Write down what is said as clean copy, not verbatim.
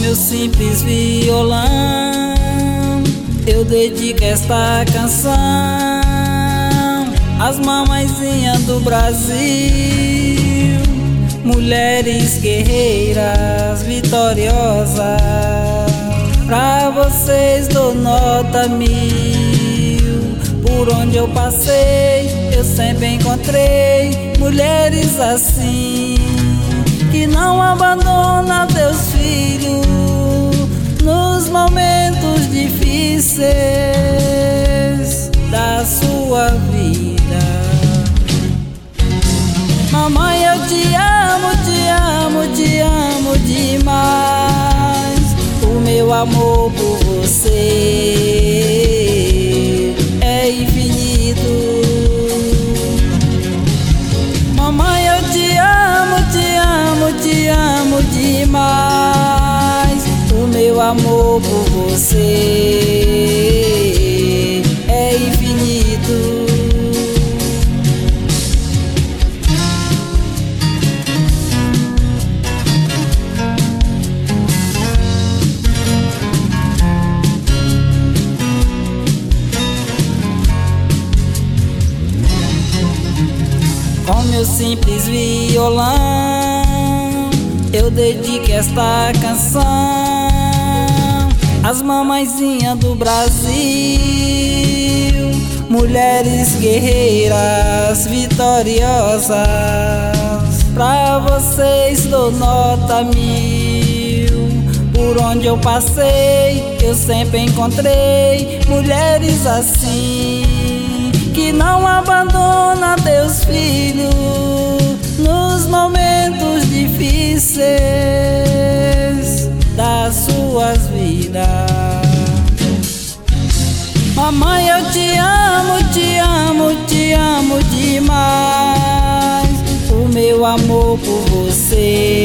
meu simples violão, eu dedico esta canção às mamãezinhas do Brasil, mulheres guerreiras vitoriosas. Pra vocês dou nota 1000. Por onde eu passei, eu sempre encontrei mulheres assim, que não abandonam teus filhos nos momentos difíceis da sua vida. Mamãe, eu te amo, te amo, te amo demais. O meu amor por você é infinito. Mamãe, eu te amo, te amo, te amo demais. O meu amor por você é infinito. Com meu simples violão, eu dedico esta canção às mamãezinhas do Brasil, mulheres guerreiras vitoriosas. Pra vocês dou nota 1000. Por onde eu passei, eu sempre encontrei mulheres assim, que não abandonam teus filhos nos momentos difíceis das suas vidas. Mamãe, eu te amo, te amo, te amo demais. O meu amor por você